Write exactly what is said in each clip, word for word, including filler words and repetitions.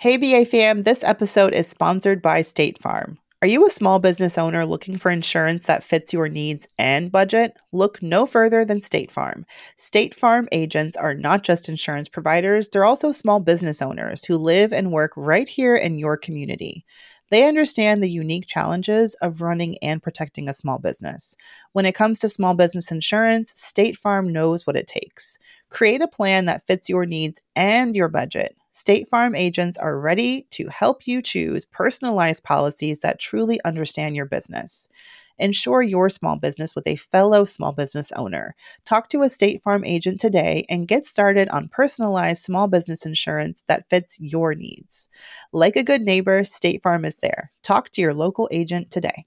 Hey, B A fam, this episode is sponsored by State Farm. Are you a small business owner looking for insurance that fits your needs and budget? Look no further than State Farm. State Farm agents are not just insurance providers, they're also small business owners who live and work right here in your community. They understand the unique challenges of running and protecting a small business. When it comes to small business insurance, State Farm knows what it takes. Create a plan that fits your needs and your budget. State Farm agents are ready to help you choose personalized policies that truly understand your business. Insure your small business with a fellow small business owner. Talk to a State Farm agent today and get started on personalized small business insurance that fits your needs. Like a good neighbor, State Farm is there. Talk to your local agent today.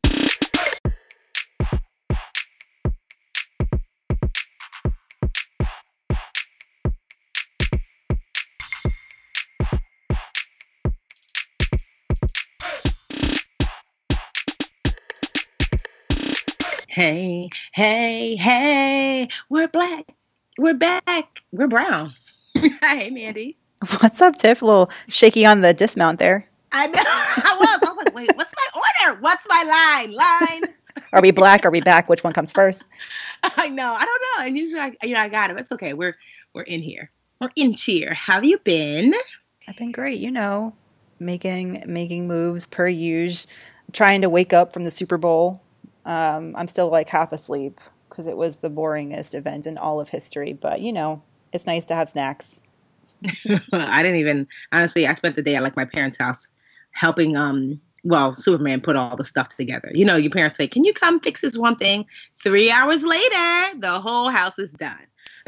Hey, hey, hey, we're black, we're back, we're brown. Hey, Mandy. What's up, Tiff? A little shaky on the dismount there. I know, I was, I was like, wait, what's my order? What's my line? Line. Are we black? Are we back? Which one comes first? I know, I don't know. And usually, I, you know, I got it. It's okay. We're, we're in here. We're in cheer. How have you been? I've been great. You know, making, making moves per usual, trying to wake up from the Super Bowl. Um, I'm still like half asleep because it was the boringest event in all of history. But, you know, it's nice to have snacks. I didn't even, honestly, I spent the day at like my parents' house helping, um, well, Superman put all the stuff together. You know, your parents say, can you come fix this one thing? Three hours later, the whole house is done.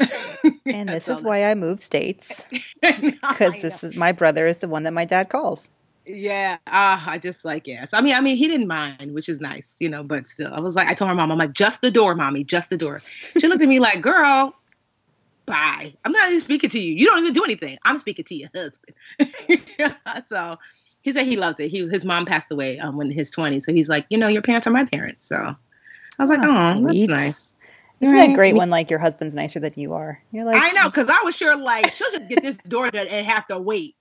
And this is why I moved states. Because no, this is my brother is the one that my dad calls. Yeah, uh, I just like, yes. I mean, I mean, he didn't mind, which is nice, you know, but still, I was like, I told my mom, I'm like, just the door, mommy, just the door. She looked at me like, girl, bye. I'm not even speaking to you. You don't even do anything. I'm speaking to your husband. So he said he loves it. He His mom passed away um, when in his twenties. So he's like, you know, your parents are my parents. So I was like, oh, that's nice. Isn't right? That great when like your husband's nicer than you are? You're like, I know, because I was sure like, she'll just get this door done and have to wait.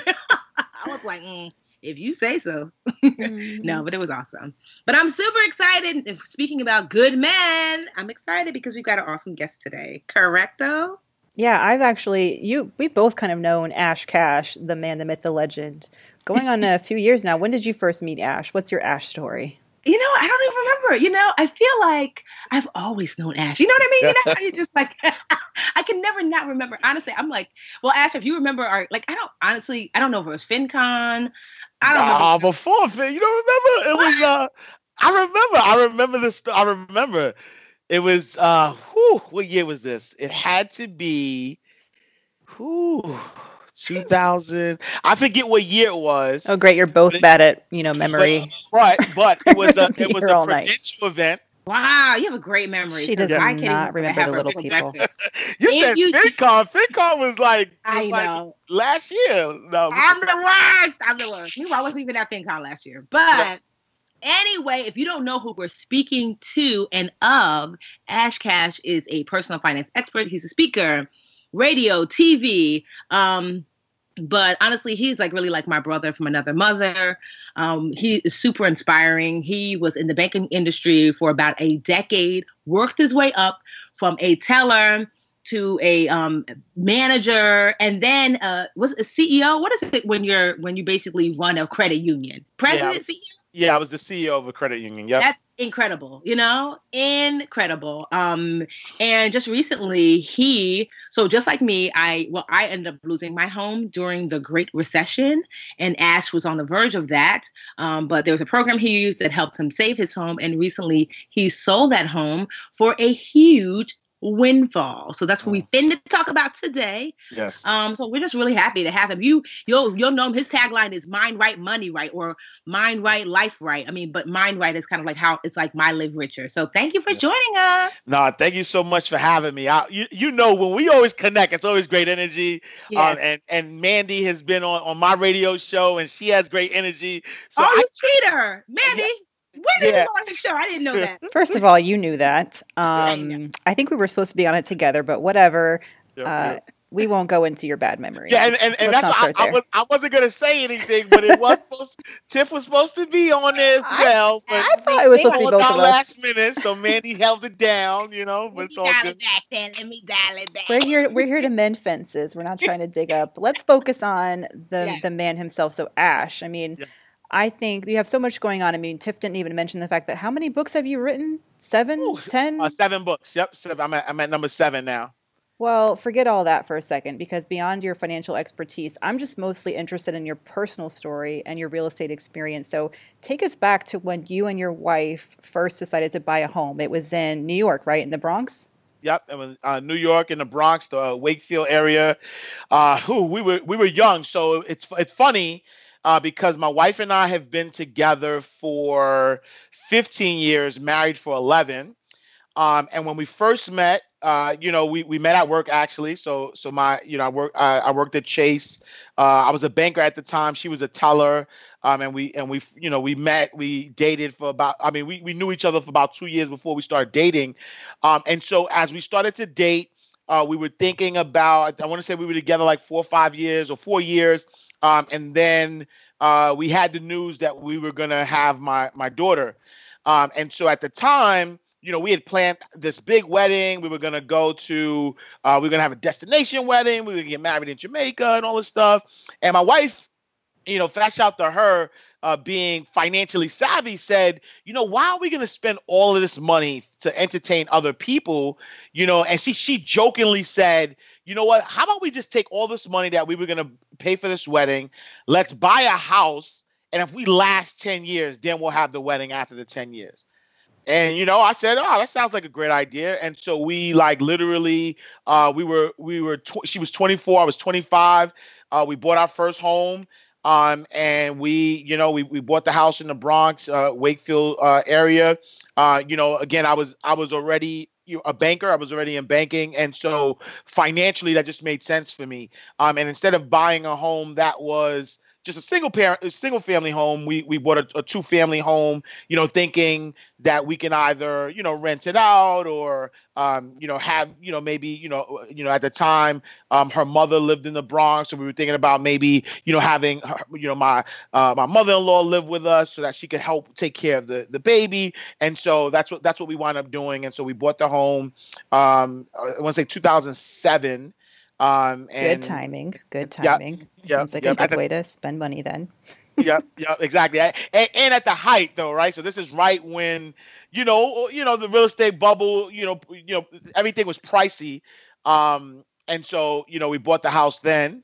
I was like, mm, if you say so. Mm-hmm. No, but it was awesome. But I'm super excited. Speaking about good men, I'm excited because we've got an awesome guest today. Correcto? Yeah, I've actually, you, we've both kind of known Ash Cash, the man, the myth, the legend, going on a few years now. When did you first meet Ash? What's your Ash story? You know, I don't even remember. You know, I feel like I've always known Ash. You know what I mean? You know how you just like, I can never not remember. Honestly, I'm like, well, Ash, if you remember our, like, I don't, honestly, I don't know if it was FinCon. I don't nah, remember. before Fin, you don't remember? It was, uh, I remember, I remember this, I remember. It was, uh, whew, what year was this? It had to be, whew, two thousand. I forget what year it was. Oh, great! You're both but bad at you know memory. But but, but it was a it was a prudential night. event. Wow, you have a great memory. She does I not remember the little people. You if said you, FinCon. FinCon was like was I like know last year. No, I'm the worst. I'm the worst. I wasn't even at FinCon last year, but. Yeah. Anyway, if you don't know who we're speaking to and of, Ash Cash is a personal finance expert. He's a speaker, radio, T V. Um, but honestly, he's like really like my brother from another mother. Um, he is super inspiring. He was in the banking industry for about a decade, worked his way up from a teller to a um, manager, and then uh, was a C E O. What is it when you're when you basically run a credit union? President, yeah. C E O? Yeah, I was the C E O of a credit union. Yep. That's incredible, you know, incredible. Um, and just recently he, so just like me, I, well, I ended up losing my home during the Great Recession, and Ash was on the verge of that. Um, but there was a program he used that helped him save his home. And recently he sold that home for a huge windfall. So that's what we've been to talk about today. Yes. Um, so we're just really happy to have him. You, you'll, you'll know him. His tagline is "Mind Right, Money Right," or "Mind Right, Life Right." I mean, but "Mind Right" is kind of like how it's like "My Live Richer." So thank you for yes. joining us. No, thank you so much for having me. I, you, you know, when we always connect, it's always great energy. Yes. Um, and and Mandy has been on on my radio show, and she has great energy. So oh, I, you cheater, Mandy. Yeah. When did yeah. you go on the show? I didn't know that. First of all, you knew that. Um, I think we were supposed to be on it together, but whatever. Yep, uh, yep. we won't go into your bad memory. Yeah, and, and, and that's why I, I was I wasn't gonna say anything, but it was supposed Tiff was supposed to be on there as well. But I thought it was supposed to be both of us. Last minute, so Mandy held it down, you know. But Let it's me all dial good. it back then. Let me dial it back. We're here. We're here to mend fences. We're not trying to dig up. Let's focus on the Yes. the man himself. So Ash. I mean, Yeah. I think you have so much going on. I mean, Tiff didn't even mention the fact that how many books have you written? Seven, Ooh, ten? Uh, seven books. Yep, seven. I'm at I'm at number seven now. Well, forget all that for a second, because beyond your financial expertise, I'm just mostly interested in your personal story and your real estate experience. So take us back to when you and your wife first decided to buy a home. It was in New York, right? In the Bronx? Yep, it was uh, New York in the Bronx, the uh, Wakefield area. Uh, who we were we were young, so it's it's funny uh, because my wife and I have been together for fifteen years, married for eleven. Um, and when we first met, uh, you know, we, we met at work actually. So so my you know I work I, I worked at Chase. Uh, I was a banker at the time. She was a teller. Um, and we and we you know we met. We dated for about. I mean, we we knew each other for about two years before we started dating. Um, and so as we started to date, uh, we were thinking about. I want to say we were together like four or five years or four years. Um, and then uh, we had the news that we were gonna have my my daughter. Um, and so at the time, you know, we had planned this big wedding. We were going to go to, uh, we were going to have a destination wedding. We were going to get married in Jamaica and all this stuff. And my wife, you know, flash out to her uh, being financially savvy, said, you know, why are we going to spend all of this money to entertain other people? You know, and she, she jokingly said, you know what, how about we just take all this money that we were going to pay for this wedding, let's buy a house. And if we last ten years, then we'll have the wedding after the ten years. And, you know, I said, oh, that sounds like a great idea. And so we like literally uh, we were we were tw- she was twenty-four. I was twenty-five. Uh, we bought our first home. Um, and we, you know, we, we bought the house in the Bronx, uh, Wakefield uh, area. Uh, you know, again, I was I was already you know, a banker. I was already in banking. And so financially, that just made sense for me. Um, and instead of buying a home that was just a single parent, a single family home, we we bought a, a two family home, you know, thinking that we can either, you know, rent it out or, um, you know, have, you know, maybe, you know, you know, at the time, um, her mother lived in the Bronx. So we were thinking about maybe, you know, having, her, you know, my, uh, my mother-in-law live with us so that she could help take care of the, the baby. And so that's what, that's what we wound up doing. And so we bought the home, um, I want to say two thousand seven. Um, and Good timing. Good timing. Yep, Seems like yep. a good At way to spend money then. yeah, yeah, exactly. And, and at the height, though, right? So this is right when, you know, you know, the real estate bubble, you know, you know, everything was pricey, um, and so you know, we bought the house then.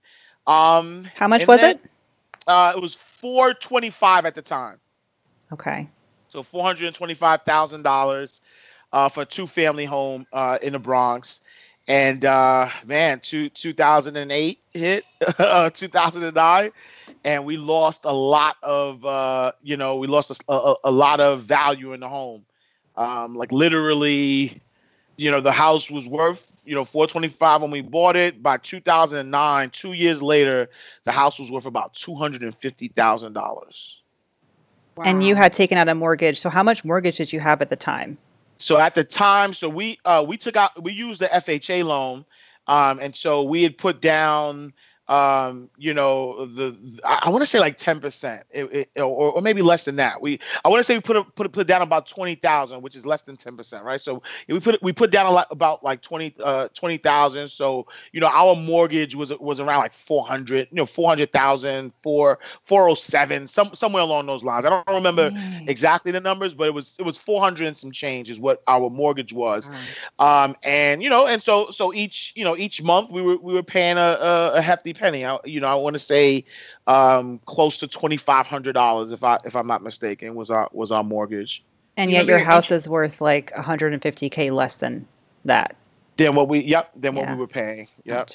Um, How much and was then, it? Uh, it was four twenty five at the time. Okay. So four hundred and twenty five thousand dollars, uh, for a two family home, uh, in the Bronx. And uh, man, two, two thousand eight hit, uh, two thousand nine, and we lost a lot of, uh, you know, we lost a, a, a lot of value in the home. Um, like literally, you know, the house was worth, you know, four twenty-five when we bought it. By two thousand nine, two years later, the house was worth about two hundred fifty thousand dollars. Wow. And you had taken out a mortgage. So how much mortgage did you have at the time? So at the time, so we uh, we took out, we used the F H A loan, um, and so we had put down, um, you know, the I, I want to say like ten percent, it, it, or, or maybe less than that. We I want to say we put a, put a, put down about twenty thousand, which is less than ten percent, right? So we put we put down a lot about like twenty uh twenty thousand. So you know, our mortgage was was around like four hundred, you know, four hundred thousand, four four oh seven, some somewhere along those lines. I don't remember Dang. exactly the numbers, but it was it was four hundred and some change is what our mortgage was. Wow. Um, and you know, and so so each you know each month we were we were paying a a, a hefty penny. I, you know, I want to say um, close to twenty five hundred dollars if I if I'm not mistaken was our was our mortgage. And You yet remember your your house interest- is worth like one hundred fifty K less than that. Then what we yep then what Yeah. we were paying yep. Ouch.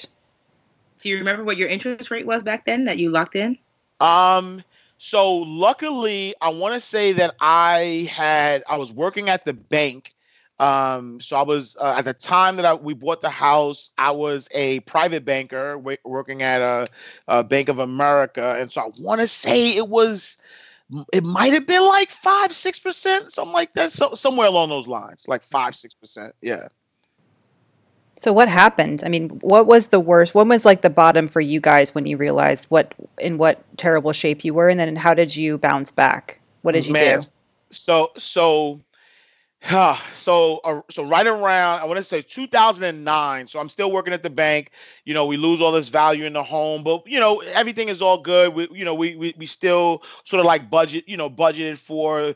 Do you remember what your interest rate was back then that you locked in? Um. So luckily, I want to say that I had I was working at the bank. Um. So I was uh, at the time that I, we bought the house. I was a private banker w- working at a, a Bank of America, and so I want to say it was. It might have been like five, six percent, something like that. So somewhere along those lines, like five, six percent. Yeah. So what happened? I mean, what was the worst? What was like the bottom for you guys when you realized what in what terrible shape you were, and then how did you bounce back? What did you Man, do? so so Huh, so, uh, so right around, I want to say two thousand nine. So I'm still working at the bank. You know, we lose all this value in the home, but you know, everything is all good. We, you know, we we we still sort of like budget, you know, budgeted for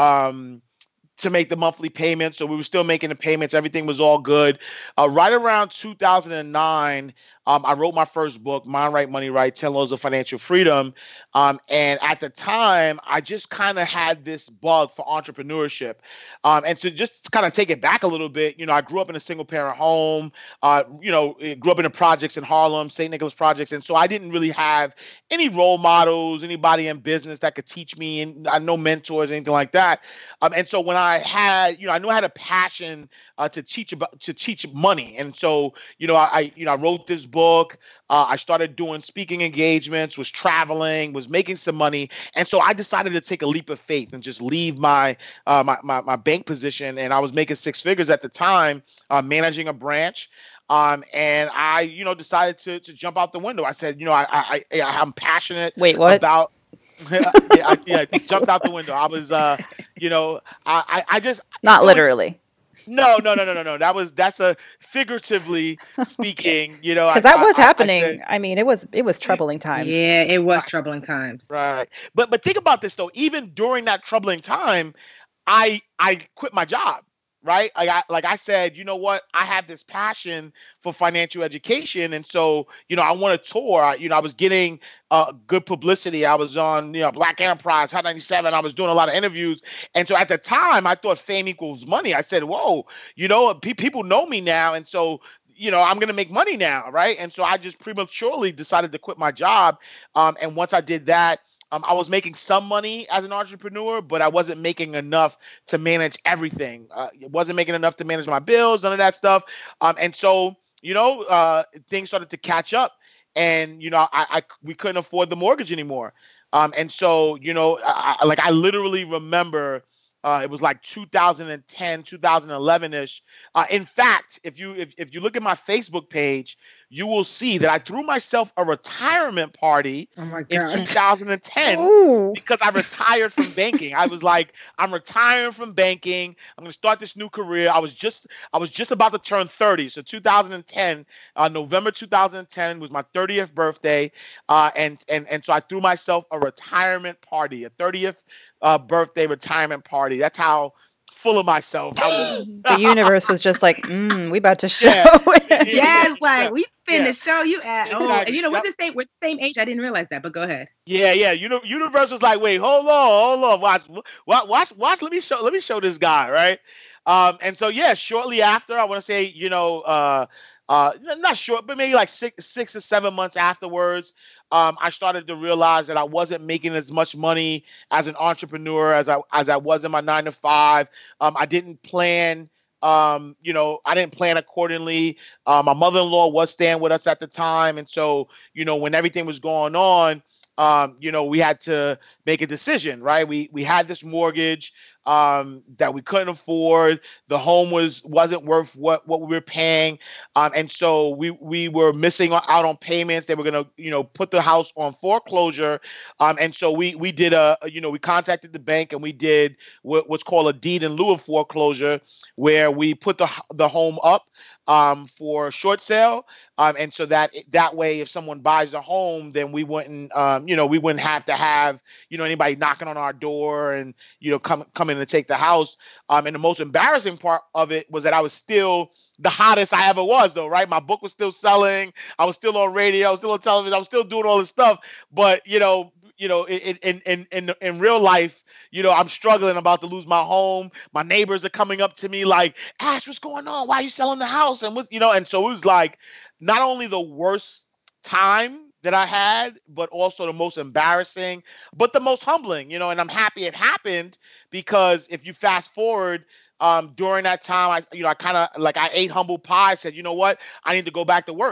um to make the monthly payments. So we were still making the payments. Everything was all good. Uh, right around two thousand nine, um, I wrote my first book, Mind Right, Money Right, ten Laws of Financial Freedom. Um, and at the time, I just kind of had this bug for entrepreneurship. Um, and to just kind of take it back a little bit, you know, I grew up in a single parent home, uh, you know, eh, grew up in the projects in Harlem, Saint Nicholas projects. And so I didn't really have any role models, anybody in business that could teach me, and I no mentors, anything like that. Um, and so when I had, you know, I knew I had a passion uh, to teach about to teach money, and so you know, I, I you know, I wrote this book. Uh, I started doing speaking engagements, was traveling, was making some money, and so I decided to take a leap of faith and just leave my uh, my, my my bank position, and I was making six figures at the time, uh, managing a branch. Um, and I, you know, decided to to jump out the window. I said, you know, I I, I I'm passionate Wait, what? about. yeah, I, yeah, I jumped out the window. I was, uh, you know, I, I, I just Not really literally. no, no, no, no, no, no. That was that's a figuratively Okay. speaking. You know, I, Because that I, was I I said happening. I mean, it was it was troubling times. Yeah, it was right, troubling times. right. But but think about this though. Even during that troubling time, I I quit my job, right? Like I like I said, you know what? I have this passion for financial education, and so you know I want to tour. I, you know, I was getting uh, good publicity. I was on you know Black Enterprise, Hot ninety-seven. I was doing a lot of interviews, and so at the time I thought fame equals money. I said, whoa, you know, pe- people know me now, and so. You know, I'm gonna make money now, right? And so I just prematurely decided to quit my job. Um, and once I did that, um, I was making some money as an entrepreneur, but I wasn't making enough to manage everything. Uh, it wasn't making enough to manage my bills, none of that stuff. Um, and so, you know, uh, things started to catch up, and you know, I, I we couldn't afford the mortgage anymore. Um, and so, you know, I, I, like I literally remember. Uh, it was like two thousand ten, two thousand eleven ish. Uh, in fact, if you if, if you look at my Facebook page, you will see that I threw myself a retirement party Oh my in god. two thousand ten Ooh. because I retired from banking. I was like, I'm retiring from banking. I'm gonna start this new career. I was just I was just about to turn thirty. So two thousand ten, uh, November two thousand ten was my thirtieth birthday, uh, and and and so I threw myself a retirement party, a thirtieth uh, birthday retirement party. That's how full of myself I was. The universe was just like, mm, we about to show Yeah, yeah, it. yeah, yeah, Yes, like yeah, we yeah. finna show you at oh, and Exactly. you know we're Yep. the same we're the same age. I didn't realize that, but go ahead. Yeah, yeah. Uni- Universe was like, wait, hold on, hold on, watch, watch, watch, watch. Let me show, let me show this guy, right? Um, and so yeah, shortly after, I want to say, you know, uh, uh, n- not short, but maybe like six, six or seven months afterwards, um, I started to realize that I wasn't making as much money as an entrepreneur as I as I was in my nine to five. Um, I didn't plan. Um, you know, I didn't plan accordingly. Uh, my mother-in-law was staying with us at the time, and so you know, when everything was going on, um, you know, we had to make a decision, right? We we had this mortgage um, that we couldn't afford. The home was wasn't worth what what we were paying, um, and so we we were missing out on payments. They were gonna, you know, put the house on foreclosure, um, and so we we did a, you know, we contacted the bank and we did what, what's called a deed in lieu of foreclosure, where we put the the home up um, for short sale. Um, and so that that way, if someone buys a home, then we wouldn't, um, you know, we wouldn't have to have, you know, anybody knocking on our door and, you know, come coming to take the house. Um, and the most embarrassing part of it was that I was still the hottest I ever was, though, right? My book was still selling. I was still on radio. I was still on television. I was still doing all this stuff. But you know, you know, in in in in, in real life, you know, I'm struggling. I'm about to lose my home. My neighbors are coming up to me like, Ash, what's going on? Why are you selling the house? And what's, you know, and so it was like not only the worst time that I had, but also the most embarrassing, but the most humbling, you know, and I'm happy it happened because if you fast forward, um, during that time, I, you know, I kind of like I ate humble pie, said, you know what, I need to go back to work.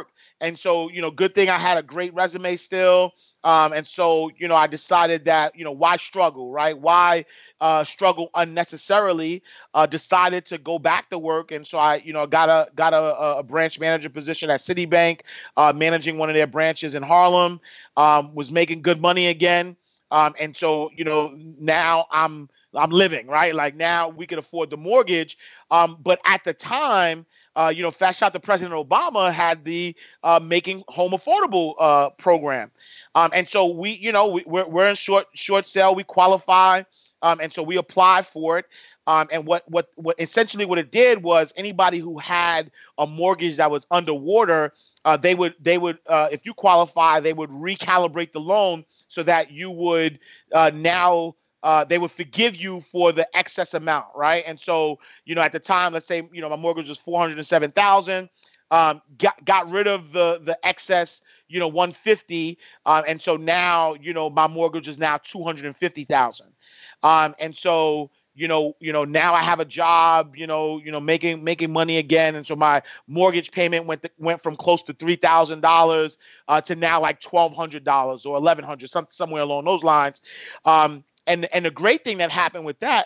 and so, you know, good thing I had a great resume still. Um, and so, you know, I decided that, you know, why struggle, right? Why uh, struggle unnecessarily? Uh, decided to go back to work, and so I, you know, got a got a, a branch manager position at Citibank, uh, managing one of their branches in Harlem. Um, was making good money again, um, and so, you know, now I'm I'm living, right? Like now we could afford the mortgage, um, but at the time. Uh, you know, fast shot to President Obama had the uh, Making Home Affordable uh, program. Um, and so we, you know, we, we're, we're in short short sale. We qualify. Um, and so we apply for it. Um, and what, what, what essentially what it did was anybody who had a mortgage that was underwater, uh, they would, they would, uh, if you qualify, they would recalibrate the loan so that you would uh, now uh, they would forgive you for the excess amount, right? And so, you know, at the time, let's say, you know, my mortgage was four hundred seven thousand dollars, um, got got rid of the the excess, you know, one hundred fifty, uh, and so now, you know, my mortgage is now two hundred fifty thousand, um, and so. You know, you know, now I have a job, you know, you know, making making money again. And so my mortgage payment went to, went from close to three thousand dollars uh, to now like twelve hundred dollars or eleven hundred dollars, some, somewhere along those lines. Um, and, and the great thing that happened with that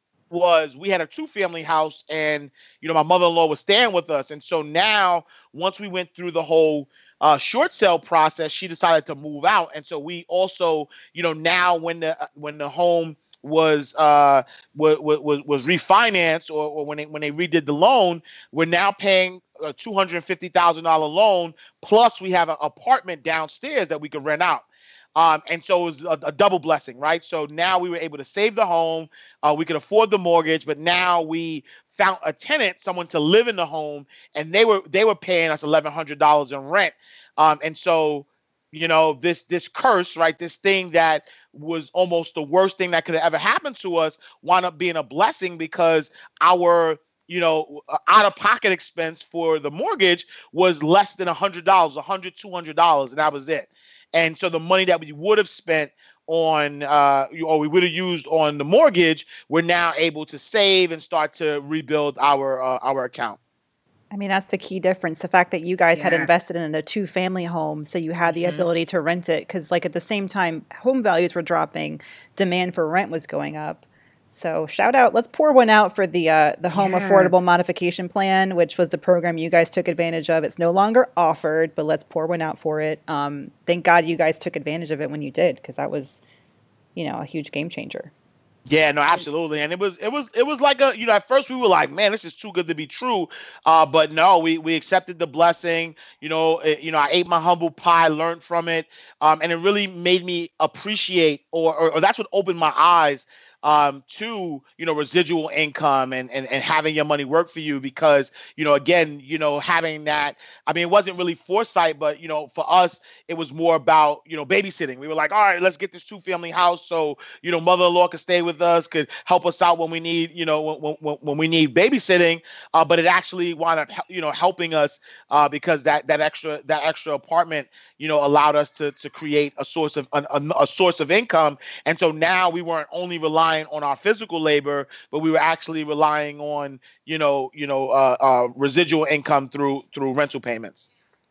was we had a two family house, and, you know, my mother-in-law was staying with us. And so now once we went through the whole uh, short sale process, she decided to move out. And so we also, you know, now when the, when the home was uh was was was refinanced, or, or when they when they redid the loan, we're now paying a two hundred fifty thousand dollar loan, plus we have an apartment downstairs that we can rent out. Um, and so it was a, a double blessing, right? So now we were able to save the home, uh, we could afford the mortgage, but now we found a tenant, someone to live in the home, and they were they were paying us eleven hundred dollars in rent. Um, and so, you know, this this curse, right? This thing that was almost the worst thing that could have ever happened to us wound up being a blessing, because our, you know, out of pocket expense for the mortgage was less than a hundred dollars, a hundred, two hundred dollars, and that was it. And so the money that we would have spent on, uh, or we would have used on the mortgage, we're now able to save and start to rebuild our uh, our account. I mean, that's the key difference. The fact that you guys Yeah. had invested in a two family home, so you had the Mhm. ability to rent it. Because, like, at the same time, home values were dropping, demand for rent was going up. So, shout out. Let's pour one out for the uh, the Home Yes. Affordable Modification Plan, which was the program you guys took advantage of. It's no longer offered, but let's pour one out for it. Um, thank God you guys took advantage of it when you did, because that was, you know, a huge game changer. Yeah, no, absolutely. And it was, it was, it was like a, you know, at first we were like, man, this is too good to be true. Uh, but no, we, we accepted the blessing. You know, it, you know, I ate my humble pie, learned from it. Um, and it really made me appreciate, or, or, or that's what opened my eyes um, to, you know, residual income and, and, and having your money work for you, because, you know, again, you know, having that, I mean, it wasn't really foresight, but, you know, for us, it was more about, you know, babysitting. We were like, all right, let's get this two family house. So, you know, mother-in-law could stay with us, could help us out when we need, you know, when, when, when we need babysitting. Uh, but it actually wound up, you know, helping us uh, because that, that extra, that extra apartment, you know, allowed us to, to create a source of, a, a source of income. And so now we weren't only relying on our physical labor, but we were actually relying on, you know, you know, uh, uh, residual income through through rental payments.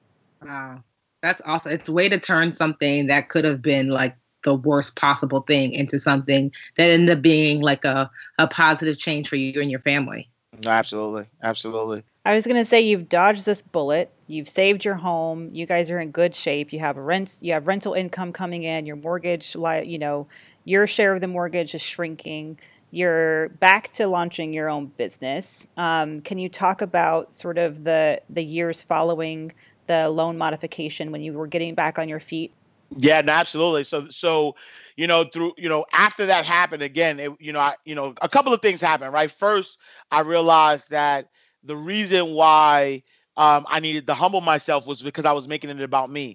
Wow, that's awesome. It's a way to turn something that could have been like the worst possible thing into something that ended up being like a, a positive change for you and your family. No, absolutely, absolutely. I was going to say, you've dodged this bullet. You've saved your home. You guys are in good shape. You have rent. You have rental income coming in. Your mortgage, li- you know, your share of the mortgage is shrinking. You're back to launching your own business. Um, can you talk about sort of the the years following the loan modification when you were getting back on your feet? Yeah, no, absolutely. So, so, you know, through, you know, after that happened again, it, you know, I, you know, a couple of things happened, right? First, I realized that the reason why um, I needed to humble myself was because I was making it about me.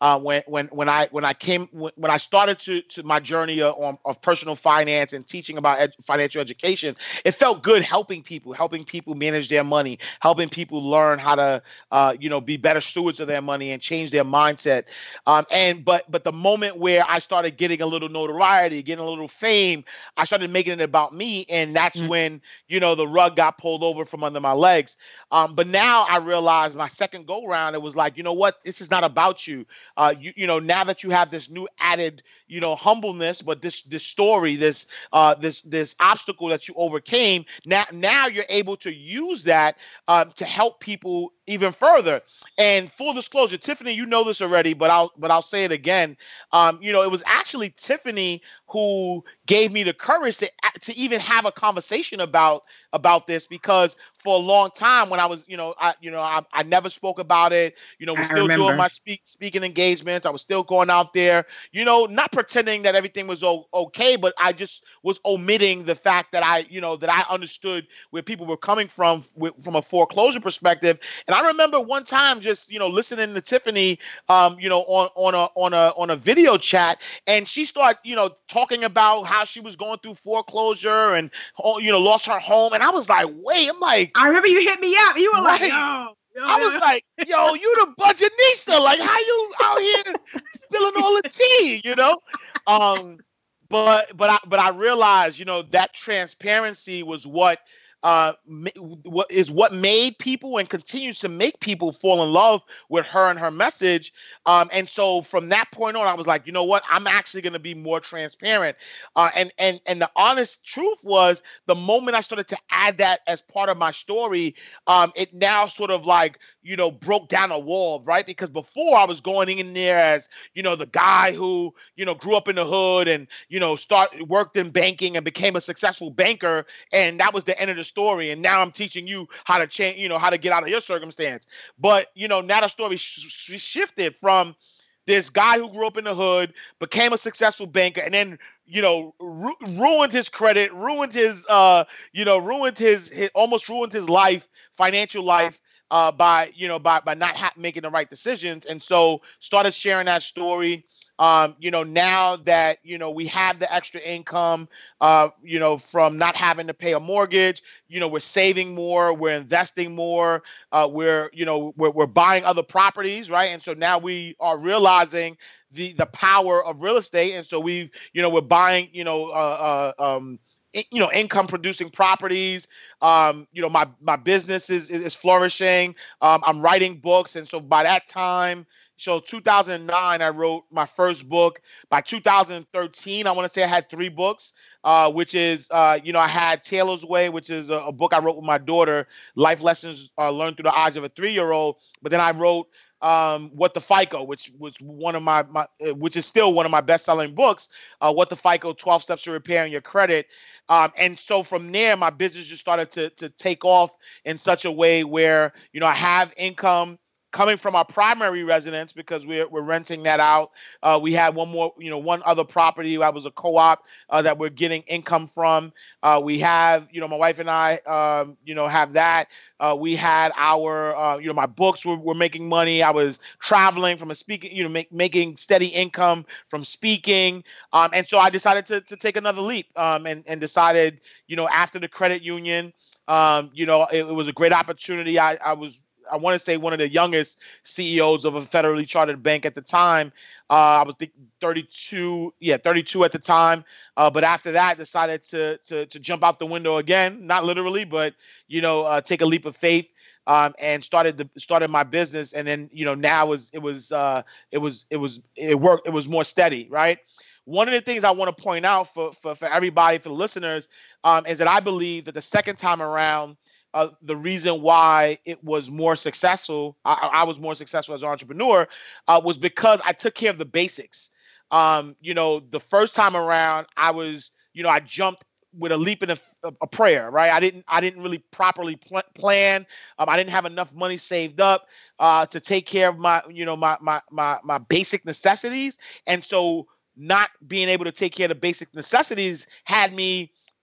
uh, when when when I when I came when, when I started to to my journey of, of personal finance and teaching about ed, financial education. It felt good helping people, helping people manage their money, helping people learn how to uh, you know be better stewards of their money and change their mindset. Um, and but but the moment where I started getting a little notoriety, getting a little fame, I started making it about me, and that's mm-hmm. when you know the rug got pulled over from under my legs. Um, but now I realized my second go round, it was like, you know what, this is not about you. Uh, you you know now that you have this new added you know humbleness, but this this story, this uh, this this obstacle that you overcame, now now you're able to use that um, to help people even further. And full disclosure, Tiffany, you know this already, but I'll but I'll say it again. Um, you know, it was actually Tiffany who gave me the courage to to even have a conversation about about this, because for a long time when I was, you know, I you know I, I never spoke about it. You know, we're still remember. doing my speak speaking engagements. I was still going out there, you know, not pretending that everything was o- okay, but I just was omitting the fact that I, you know, that I understood where people were coming from with, from a foreclosure perspective. And I remember one time just, you know, listening to Tiffany, um, you know, on on a on a on a video chat, and she started, you know, talking about how she was going through foreclosure and, you know, lost her home. And I was like, wait, I'm like, I remember you hit me up. You were right. like, yo. Yo, I was yo. like, yo, you the budgetnista. Like, how you out here spilling all the tea, you know? Um, but but I but I realized, you know, that transparency was what uh what is what made people and continues to make people fall in love with her and her message. Um, and so from that point on, I was like, you know what, I'm actually going to be more transparent. Uh, and and and the honest truth was, the moment I started to add that as part of my story, um, it now sort of like, you know, broke down a wall, right? Because before I was going in there as, you know, the guy who, you know, grew up in the hood and, you know, start worked in banking and became a successful banker. And that was the end of the story. And now I'm teaching you how to change, you know, how to get out of your circumstance. But, you know, now the story sh- sh- shifted from this guy who grew up in the hood, became a successful banker, and then, you know, ru- ruined his credit, ruined his, uh, you know, ruined his, his almost ruined his life, financial life. Uh, by you know by by not ha- making the right decisions. And so started sharing that story. Um, you know, now that, you know, we have the extra income, uh, you know, from not having to pay a mortgage, you know, we're saving more, we're investing more, uh, we're, you know, we're, we're buying other properties, right? And so now we are realizing the the power of real estate. And so we've, you know, we're buying, you know, uh, uh, um, you know, income producing properties. Um, you know, my, my business is, is flourishing. Um, I'm writing books. And so by that time, so two thousand nine, I wrote my first book. By two thousand thirteen, I want to say I had three books, uh, which is, uh, you know, I had Taylor's Way, which is a, a book I wrote with my daughter, Life Lessons uh, Learned Through the Eyes of a Three-Year-Old. But then I wrote um, What the FICO, which was one of my, my uh, which is still one of my best-selling books, uh, What the FICO, twelve Steps to Repairing Your Credit. Um, and so from there, my business just started to to take off in such a way where, you know, I have income coming from our primary residence because we're we're renting that out. Uh, we had one more, you know, one other property that was a co-op uh, that we're getting income from. Uh, we have, you know, my wife and I, um, you know, have that. Uh, we had our, uh, you know, my books were, were making money. I was traveling from a speaking, you know, make, making steady income from speaking. Um, and so I decided to to take another leap um, and, and decided, you know, after the credit union, um, you know, it, it was a great opportunity. I, I was I want to say one of the youngest C E Os of a federally chartered bank at the time. Uh, I was thirty-two, yeah, thirty-two at the time. Uh, but after that, decided to, to to jump out the window again, not literally, but, you know, uh, take a leap of faith um, and started the started my business. And then, you know, now it was it was uh, it was it was it worked. It was more steady, right? One of the things I want to point out for for for everybody, for the listeners, um, is that I believe that the second time around, Uh, the reason why it was more successful, I, I was more successful as an entrepreneur, uh, was because I took care of the basics. Um, you know, the first time around, I was, you know, I jumped with a leap and a, a prayer, right? I didn't, I didn't really properly pl- plan. Um, I didn't have enough money saved up uh, to take care of my, you know, my, my, my, my basic necessities, and so not being able to take care of the basic necessities had me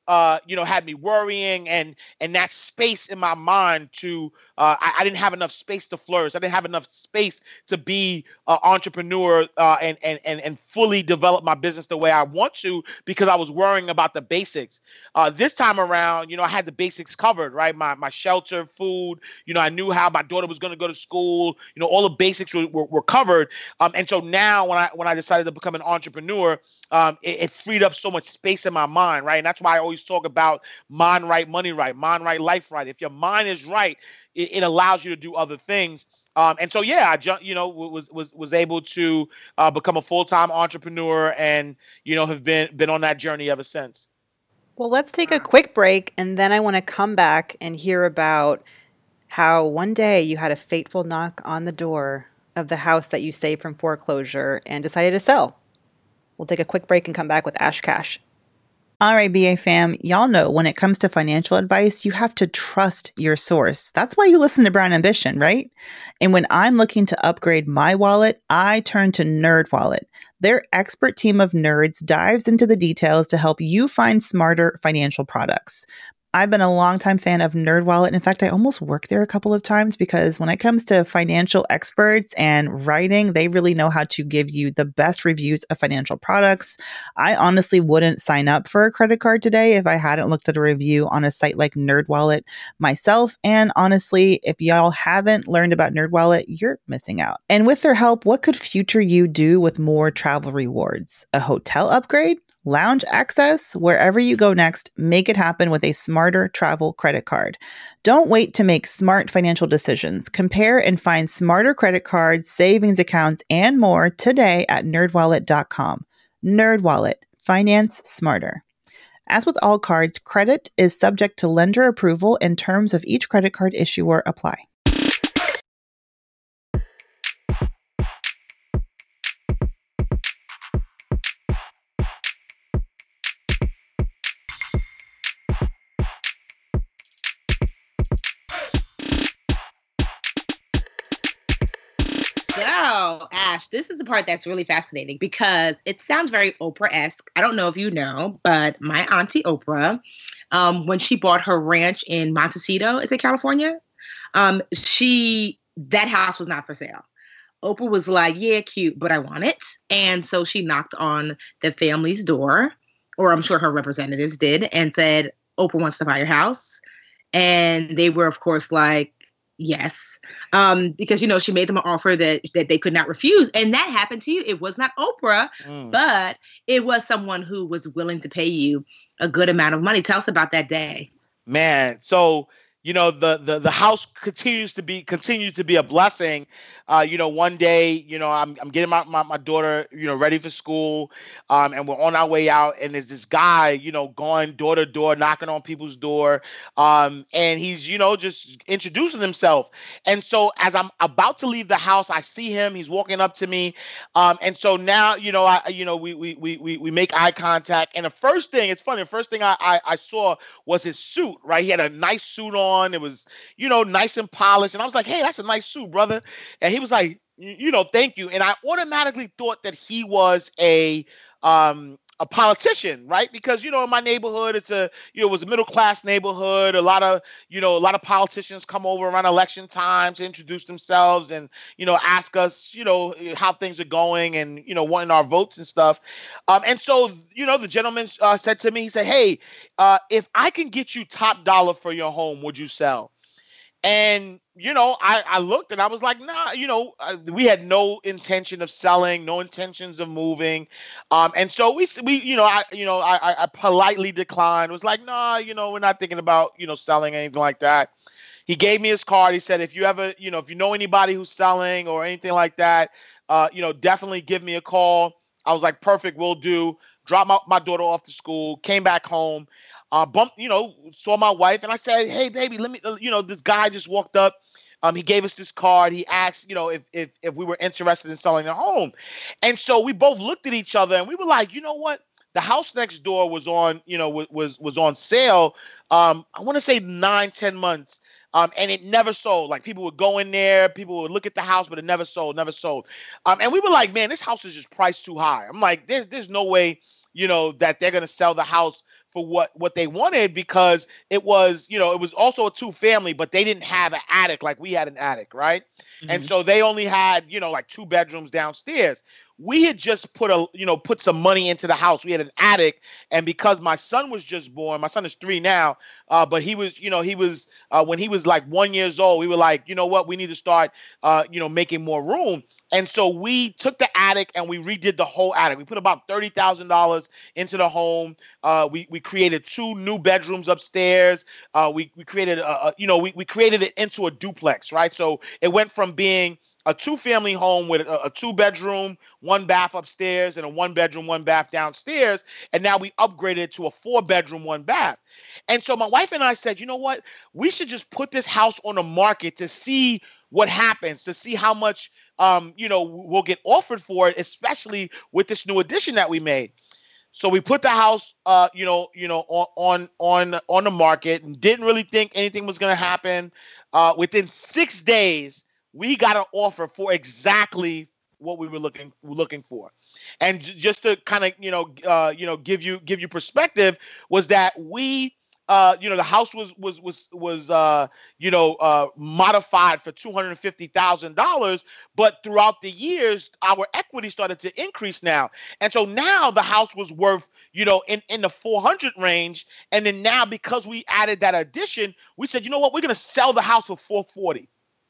uh, you know, had me worrying, and and that space in my mind to uh, I, I didn't have enough space to flourish. I didn't have enough space to be an entrepreneur uh, and and and and fully develop my business the way I want to, because I was worrying about the basics. Uh, this time around, you know, I had the basics covered, right? My my shelter, food. You know, I knew how my daughter was going to go to school. You know, all the basics were, were, were covered. Um, and so now when I when I decided to become an entrepreneur, um, it, it freed up so much space in my mind, right? And that's why I always talk about mind right, money right, mind right, life right. If your mind is right, it, it allows you to do other things. Um, and so, yeah, I ju- you know was was was able to uh, become a full time entrepreneur, and you know have been been on that journey ever since. Well, let's take a quick break, and then I want to come back and hear about how one day you had a fateful knock on the door of the house that you saved from foreclosure and decided to sell. We'll take a quick break and come back with Ash Cash. All right, B A fam, y'all know when it comes to financial advice, you have to trust your source. That's why you listen to Brown Ambition, right? And when I'm looking to upgrade my wallet, I turn to NerdWallet. Their expert team of nerds dives into the details to help you find smarter financial products. I've been a longtime fan of NerdWallet. In fact, I almost worked there a couple of times because when it comes to financial experts and writing, they really know how to give you the best reviews of financial products. I honestly wouldn't sign up for a credit card today if I hadn't looked at a review on a site like NerdWallet myself. And honestly, if y'all haven't learned about NerdWallet, you're missing out. And with their help, what could future you do with more travel rewards? A hotel upgrade? Lounge access? Wherever you go next, make it happen with a smarter travel credit card. Don't wait to make smart financial decisions. Compare and find smarter credit cards, savings accounts, and more today at nerd wallet dot com. NerdWallet. Finance smarter. As with all cards, credit is subject to lender approval, and terms of each credit card issuer apply. So, Ash, this is the part that's really fascinating because it sounds very Oprah-esque. I don't know if you know, but my auntie Oprah, um, when she bought her ranch in Montecito, is it California? Um, she that house was not for sale. Oprah was like, yeah, cute, but I want it. And so she knocked on the family's door, or I'm sure her representatives did, and said, Oprah wants to buy your house. And they were, of course, like, yes, um, because, you know, she made them an offer that, that they could not refuse. And that happened to you. It was not Oprah, mm. but it was someone who was willing to pay you a good amount of money. Tell us about that day. Man, so, you know, the the the house continues to be continues to be a blessing. Uh, you know, one day, you know, I'm I'm getting my, my, my daughter, you know, ready for school, um, and we're on our way out, and there's this guy, you know, going door to door, knocking on people's door, um, and he's, you know, just introducing himself. And so as I'm about to leave the house, I see him. He's walking up to me, um, and so now, you know, I you know we we we we we make eye contact, and the first thing, it's funny, the first thing I I, I saw was his suit. Right, he had a nice suit on. It was, you know, nice and polished. And I was like, hey, that's a nice suit, brother. And he was like, you know, thank you. And I automatically thought that he was a um, a politician, right? Because, you know, in my neighborhood, it's a, you know, it was a middle class neighborhood. A lot of, you know, a lot of politicians come over around election time to introduce themselves and, you know, ask us, you know, how things are going and, you know, wanting our votes and stuff. Um, and so, you know, the gentleman uh, said to me, he said, hey, uh, if I can get you top dollar for your home, would you sell? And, you know, I, I looked and I was like, nah, you know, uh, we had no intention of selling, no intentions of moving. Um, and so we, we, you know, I, you know, I, I politely declined. It was like, nah, you know, we're not thinking about, you know, selling anything like that. He gave me his card. He said, if you ever, you know, if you know anybody who's selling or anything like that, uh, you know, definitely give me a call. I was like, perfect, will do. Dropped my, my daughter off to school, came back home. Uh, bumped, you know, saw my wife, and I said, hey, baby, let me, you know, this guy just walked up. Um, he gave us this card. He asked, you know, if if if we were interested in selling a home. And so we both looked at each other and we were like, you know what? The house next door was on, you know, was was on sale. Um, I want to say nine, ten months. Um, and it never sold. Like people would go in there, people would look at the house, but it never sold, never sold. Um, and we were like, man, this house is just priced too high. I'm like, there's there's no way, you know, that they're going to sell the house for what what they wanted, because it was, you know, it was also a two family, but they didn't have an attic like we had an attic, right? Mm-hmm. And so they only had, you know, like two bedrooms downstairs. We had just put a, you know, put some money into the house. We had an attic, and because my son was just born, my son is three now, uh, but he was, you know, he was uh, when he was like one years old, we were like, you know what, we need to start, uh, you know, making more room. And so we took the attic and we redid the whole attic. We put about thirty thousand dollars into the home. Uh, we we created two new bedrooms upstairs. Uh, we we created a, a you know we we created it into a duplex, right? So it went from being a two-family home with a, a two-bedroom, one bath upstairs, and a one-bedroom, one bath downstairs. And now we upgraded it to a four-bedroom, one bath. And so my wife and I said, you know what? We should just put this house on the market to see what happens, to see how much, um, you know, we'll get offered for it, especially with this new addition that we made. So we put the house, uh, you know, you know, on on on the market, and didn't really think anything was going to happen. Uh, within six days, we got an offer for exactly what we were looking looking for. And j- just to kind of, you know, uh, you know, give you give you perspective, was that we, uh, you know, the house was was was was uh, you know, uh, modified for two hundred fifty thousand dollars, but throughout the years, our equity started to increase now, and so now the house was worth, you know, in in the four hundred range, and then now because we added that addition, we said, you know what, we're gonna sell the house for four forty.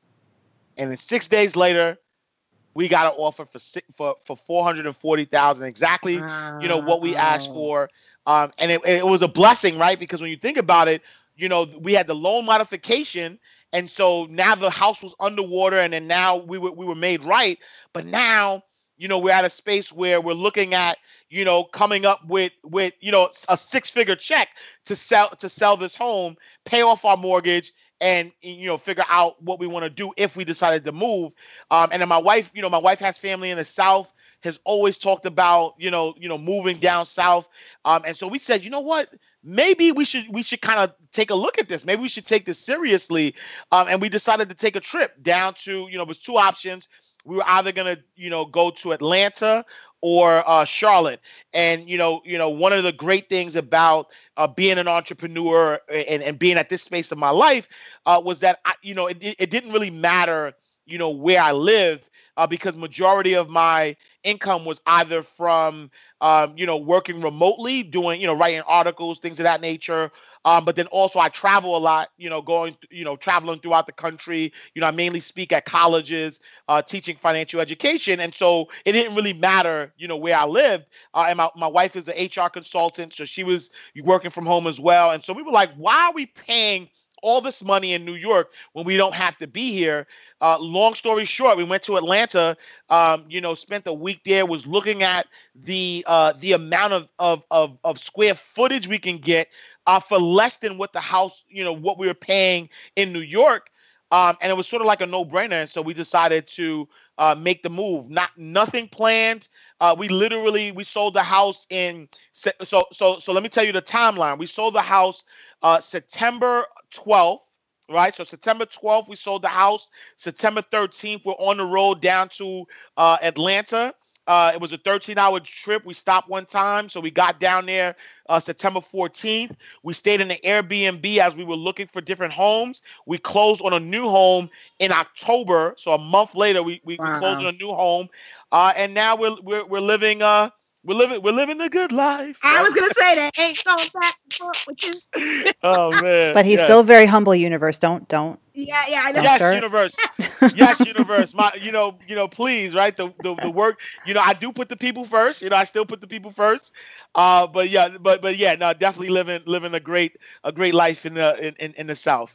And then six days later, we got an offer for for for four hundred and forty thousand, exactly, you know, what we asked for. Um, and it, it was a blessing, right? Because when you think about it, you know, we had the loan modification, and so now the house was underwater, and then now we were we were made right. But now, you know, we're at a space where we're looking at, you know, coming up with with you know a six figure check to sell to sell this home, pay off our mortgage, and, you know, figure out what we want to do if we decided to move. Um, and then my wife, you know, my wife has family in the South, has always talked about, you know, you know, moving down South. Um, and so we said, you know what, maybe we should, we should kind of take a look at this. Maybe we should take this seriously. Um, and we decided to take a trip down to, you know, it was two options. We were either going to, you know, go to Atlanta or uh, Charlotte. And, you know, you know, one of the great things about uh, being an entrepreneur and, and being at this space of my life uh, was that, I, you know, it, it didn't really matter, you know, where I lived, uh, because majority of my income was either from, um, you know, working remotely, doing, you know, writing articles, things of that nature. Um, but then also I travel a lot, you know, going, you know, traveling throughout the country. You know, I mainly speak at colleges, uh, teaching financial education. And so it didn't really matter, you know, where I lived. Uh, and my, my wife is an H R consultant, so she was working from home as well. And so we were like, why are we paying all this money in New York when we don't have to be here? Uh, long story short, we went to Atlanta, um, you know, spent a week there, was looking at the uh, the amount of, of, of, of square footage we can get uh, for less than what the house, you know, what we were paying in New York. Um, and it was sort of like a no-brainer. And so we decided to uh, make the move. Not nothing planned. Uh, we literally we sold the house in so so so. Let me tell you the timeline. We sold the house uh, September twelfth. Right. So September twelfth, we sold the house. September thirteenth, we're on the road down to uh, Atlanta. Uh, it was a thirteen hour trip. We stopped one time. So we got down there uh, September fourteenth. We stayed in the Airbnb as we were looking for different homes. We closed on a new home in October. So a month later, we, we, wow. we closed on a new home. Uh, and now we're, we're, we're living, uh, we're living, we're living the good life. Right? I was going to say that ain't going back and forth with you. Oh man. But he's yes. still very humble, Universe. Don't, don't. Yeah, yeah, I know. Yes, start. Universe. Yes, Universe. My, you know, you know, please, right? The, the the work, you know, I do put the people first. You know, I still put the people first. Uh, but yeah, but but yeah, no, definitely living living a great a great life in the in, in the South.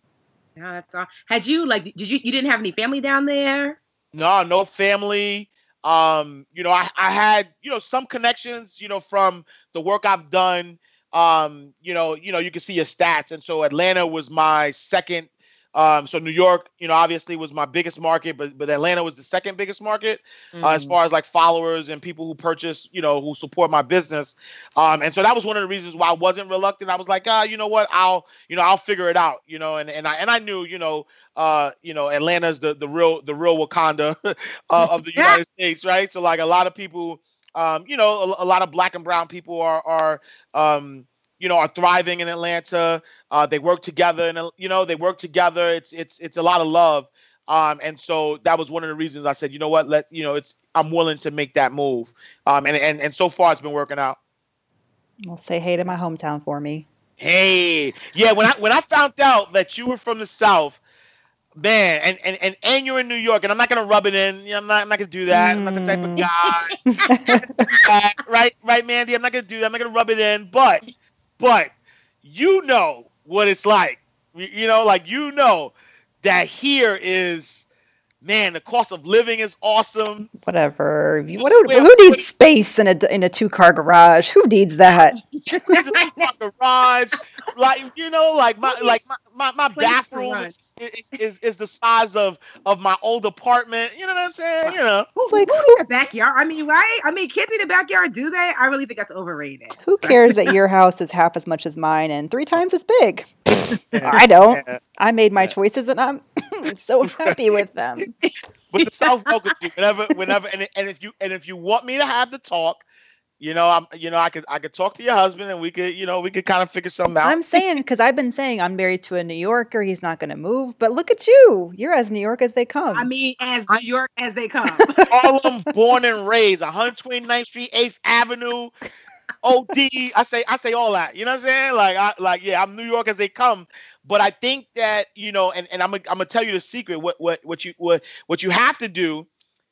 Yeah, that's all. Had you like? Did you you didn't have any family down there? No, no family. Um, you know, I I had you know some connections, you know, from the work I've done. Um, you know, you know, you can see your stats, and so Atlanta was my second. Um, so New York, you know, obviously was my biggest market, but but Atlanta was the second biggest market mm. uh, as far as like followers and people who purchase, you know, who support my business. Um, and so that was one of the reasons why I wasn't reluctant. I was like, ah, you know what, I'll, you know, I'll figure it out, you know, and and I and I knew, you know, uh, you know, Atlanta's the the real the real Wakanda uh, of the United States, right? So like a lot of people, um, you know, a, a lot of black and brown people are are um. you know, are thriving in Atlanta. Uh, they work together, and you know, they work together. It's it's it's a lot of love. Um, and so that was one of the reasons I said, you know what, let you know, it's I'm willing to make that move. Um, and and and so far it's been working out. Well, say hey to my hometown for me. Hey, yeah. When I when I found out that you were from the South, man, and and and, and you're in New York, and I'm not gonna rub it in. You know, I'm not I'm not gonna do that. I'm not the type of guy. uh, right, right, Mandy. I'm not gonna do that. I'm not gonna rub it in. But but you know what it's like. You you know, like you know that here is, man, the cost of living is awesome. Whatever. What, who, who needs space in a in a two car garage? Who needs that? Garage, like you know, like my like my, my, my bathroom is, is, is is the size of of my old apartment. You know what I'm saying? You know, it's like who needs a backyard? I mean, right? I mean, kids need a backyard, do they? I really think that's overrated. Who cares that your house is half as much as mine and three times as big? I don't. I made my choices and I'm so happy with them. But the South welcomes you whenever, whenever, and, and if you and if you want me to have the talk, you know, I'm, you know, I could, I could talk to your husband, and we could, you know, we could kind of figure something out. I'm saying, because I've been saying I'm married to a New Yorker. He's not going to move, but look at you. You're as New York as they come. I mean, as New York as they come. Harlem, born and raised, one twenty-ninth Street, eighth Avenue, O D. I say, I say all that. You know what I'm saying? Like, I, like, yeah, I'm New York as they come. But I think that, you know, and, and I'm, I'm gonna tell you the secret. What, what, what you, what, what you have to do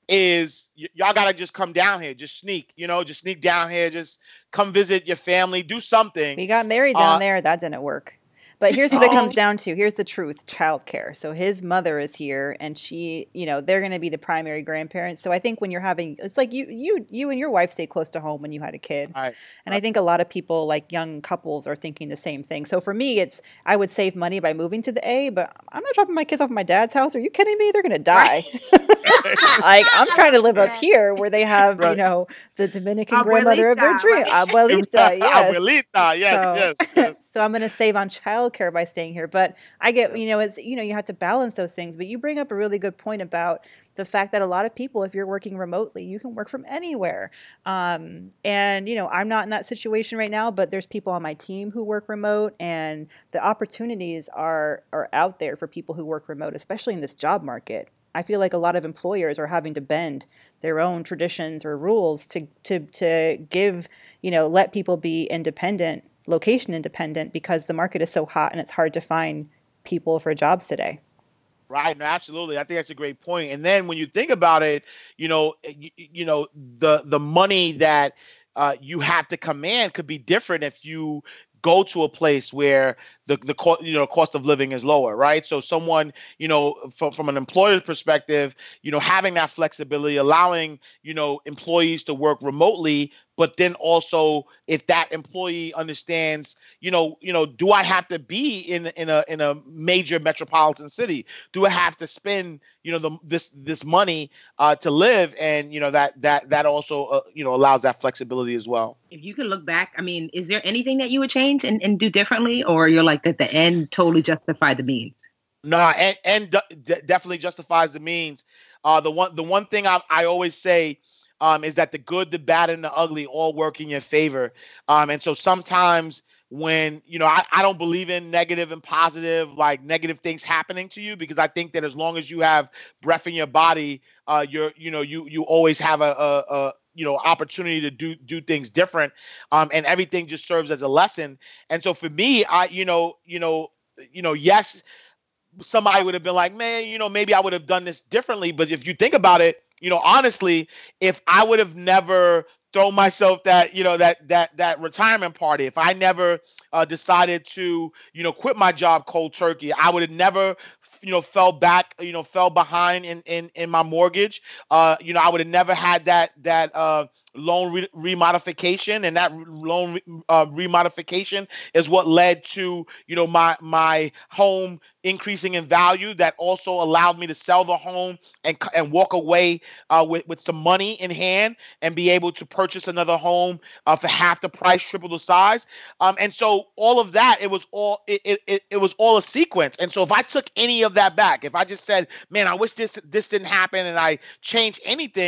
is y- y'all gotta just come down here, just sneak, you know, just sneak down here, just come visit your family, do something. We got married down uh, there. That didn't work. But here's what it comes down to. Here's the truth. Childcare. So his mother is here and she, you know, they're going to be the primary grandparents. So I think when you're having, it's like you, you, you and your wife stayed close to home when you had a kid. Right. And I think a lot of people, like young couples, are thinking the same thing. So for me, it's, I would save money by moving to the A, but I'm not dropping my kids off at my dad's house. Are you kidding me? They're going to die. Right. Like, I'm trying to live up here where they have, right. you know, the Dominican Abuelita, grandmother of their dream. Right. Abuelita, yes. Abuelita, yes, so, yes, yes. So I'm going to save on childcare by staying here. But I get, you know, it's, you know, you have to balance those things. But you bring up a really good point about the fact that a lot of people, if you're working remotely, you can work from anywhere. Um, and, you know, I'm not in that situation right now, but there's people on my team who work remote, and the opportunities are are out there for people who work remote, especially in this job market. I feel like a lot of employers are having to bend their own traditions or rules to to to give, you know, let people be independent, location independent, because the market is so hot and it's hard to find people for jobs today. Right. No, absolutely. I think that's a great point. And then when you think about it, you know, you, you know, the the money that uh, you have to command could be different if you go to a place where the the co- you know cost of living is lower, right? So someone, you know, from from an employer's perspective, you know, having that flexibility, allowing, you know, employees to work remotely, but then also if that employee understands, you know, you know, do I have to be in in a in a major metropolitan city? Do I have to spend, you know, the this this money uh, to live? And you know that that that also uh, you know allows that flexibility as well. If you can look back, I mean, is there anything that you would change and, and do differently, or you're like that the end totally justified the means? No, and, and d- definitely justifies the means. Uh, the one the one thing I, I always say um, is that the good, the bad, and the ugly all work in your favor. Um, and so sometimes when, you know, I, I don't believe in negative and positive, like negative things happening to you, because I think that as long as you have breath in your body, uh, you're, you know, you you always have a, a, a you know, opportunity to do do things different, um, and everything just serves as a lesson. And so for me, I, you know, you know, you know, yes, somebody would have been like, man, you know, maybe I would have done this differently. But if you think about it, you know, honestly, if I would have never thrown myself that, you know, that that that retirement party, if I never uh, decided to, you know, quit my job cold turkey, I would have never, you know, fell back, you know, fell behind in in, in my mortgage. Uh, you know, I would have never had that that uh, loan re- remodification, and that loan re- uh, remodification is what led to, you know, my my home increasing in value. That also allowed me to sell the home and and walk away uh, with with some money in hand and be able to purchase another home uh, for half the price, triple the size. Um, and so all of that, it was all it, it it was all a sequence. And so if I took any of that back, if I just said, man, I wish this this didn't happen, and I changed anything,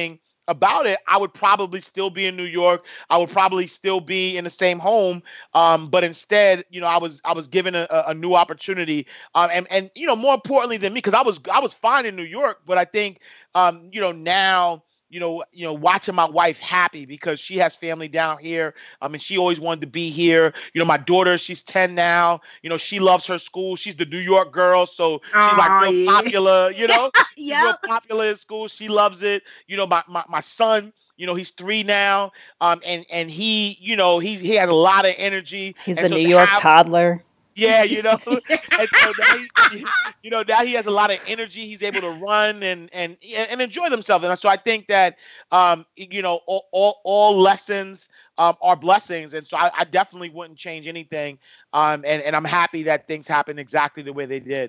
about it, I would probably still be in New York. I would probably still be in the same home. Um, but instead, you know, I was I was given a, a new opportunity. Um, and and you know, more importantly than me, because I was I was fine in New York, but I think um, you know, now. You know, you know, watching my wife happy because she has family down here. I mean, she always wanted to be here. You know, my daughter, she's ten now. You know, she loves her school. She's the New York girl, so she's Aw, like real yeah. popular. You know, she's real Yep. popular in school. She loves it. You know, my my, my son. You know, he's three now, um, and and he, you know, he he has a lot of energy. He's And the so New to York have- toddler. Yeah, you know, and so now he, you know, now he has a lot of energy. He's able to run and and and enjoy himself. And so I think that, um, you know, all all, all lessons um, are blessings. And so I, I definitely wouldn't change anything. Um, and and I'm happy that things happened exactly the way they did.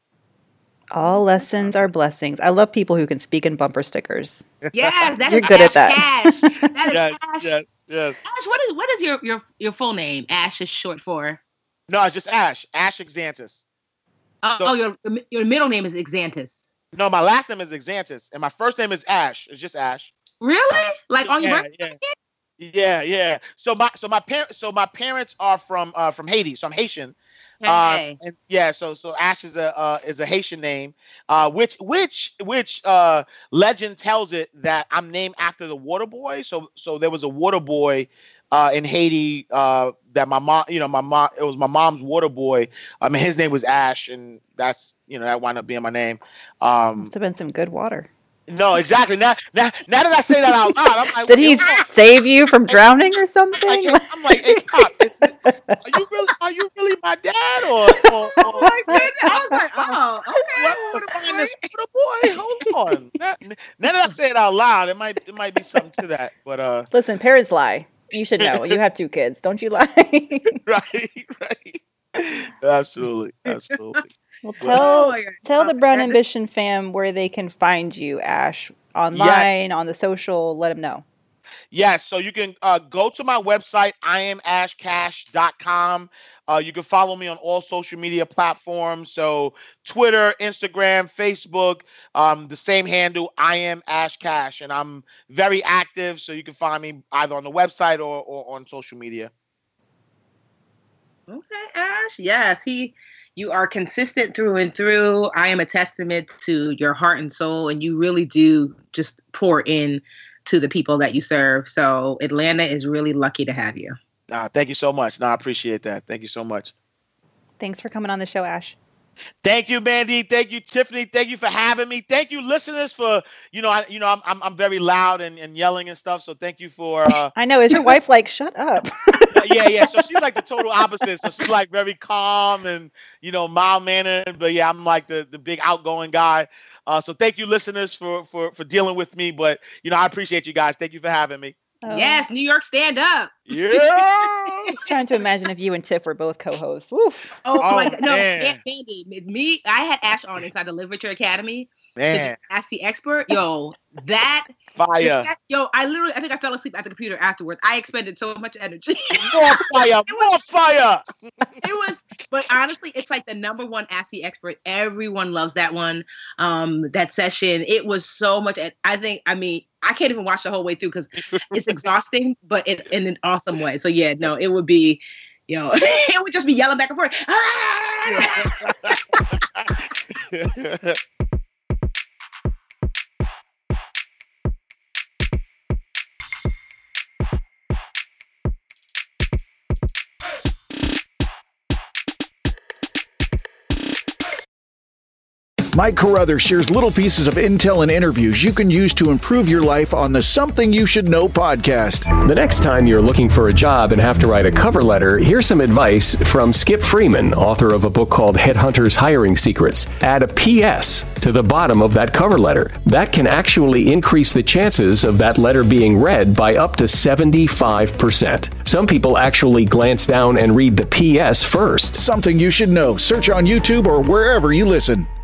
All lessons are blessings. I love people who can speak in bumper stickers. Yes, that You're is good at Ash that. Cash. That is Yes, Ash. yes, yes. Ash, what is what is your your your full name? Ash is short for. No, it's just Ash, Ash Exantis. Oh, So- oh, your your middle name is Exantis. No, my last name is Exantis, and my first name is Ash. It's just Ash. Really? Like on your Yeah, birthday? yeah. Yeah, yeah. So my so my parents so my parents are from uh from Haiti, so I'm Haitian. Uh, Hey. and yeah, so so Ash is a uh, is a Haitian name, uh, which which which uh, legend tells it that I'm named after the water boy. So so there was a water boy uh, in Haiti uh, that my mom, you know, my mom, it was my mom's water boy. I mean, his name was Ash, and that's you know that wound up being my name. Um, Must have been some good water. no, exactly. Now, now, now that I say that out loud, I'm like, Did he wait, hold on. save you from drowning or something? Like, I'm like, hey, Pop, it's, are you really, are you really my dad, or, or, or Oh my goodness. I was like, oh, okay. what would find this little boy? Hold on. Now, now that I say it out loud, it might, it might be something to that. But uh, Listen, parents lie. You should know. You have two kids. Don't you lie? right, right, absolutely, absolutely. Well, Oh tell my God. tell the Oh, Brown that- Ambition fam where they can find you, Ash, online, on the social. Let them know. Yes, so you can uh, go to my website, I am ash cash dot com. Uh, you can follow me on all social media platforms. So Twitter, Instagram, Facebook, um, the same handle, I am Ash Cash. And I'm very active, so you can find me either on the website or, or on social media. Okay, Ash. Yes, he. You are consistent through and through. I am a testament to your heart and soul, and you really do just pour in to the people that you serve. So Atlanta is really lucky to have you. Uh, thank you so much. No, I appreciate that. Thank you so much. Thanks for coming on the show, Ash. Thank you, Mandy. Thank you, Tiffany. Thank you for having me. Thank you, listeners, for you know, I, you know, I'm I'm, I'm very loud and, and yelling and stuff. So thank you for. Uh, I know. Is your wife like, shut up? yeah, yeah. So she's like the total opposite. So she's like very calm and you know mild mannered. But yeah, I'm like the the big outgoing guy. Uh, so thank you, listeners, for for for dealing with me. But you know, I appreciate you guys. Thank you for having me. Oh. Yes, New York, stand up. Yeah. I was trying to imagine if you and Tiff were both co-hosts. Woof. Oh, Oh, my God. No, man. Mandy, me, I had Ash on inside the Literature Academy. Man, Ask the expert. Yo, that, fire. that- yo, I literally, I think I fell asleep at the computer afterwards. I expended so much energy. More fire. More fire. It was, but honestly, it's like the number one Ask the Expert. Everyone loves that one. Um, that session. It was so much. I think. I mean, I can't even watch the whole way through because it's exhausting, but in, in an awesome way. So yeah, no, it would be, you know, it would just be yelling back and forth. Ah! Mike Carruthers shares little pieces of intel and interviews you can use to improve your life on the Something You Should Know podcast. The next time you're looking for a job and have to write a cover letter, here's some advice from Skip Freeman, author of a book called Headhunters Hiring Secrets. Add a P S to the bottom of that cover letter. That can actually increase the chances of that letter being read by up to seventy-five percent. Some people actually glance down and read the P S first. Something You Should Know. Search on YouTube or wherever you listen.